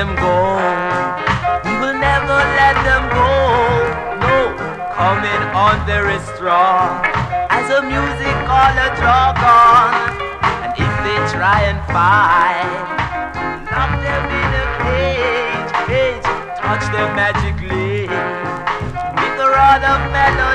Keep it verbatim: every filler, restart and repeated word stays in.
them go. We will never let them go. No, coming on very strong as a music called a dragon. And if they try and fight, lock them in a cage, cage, touch them magically with a rod of melody.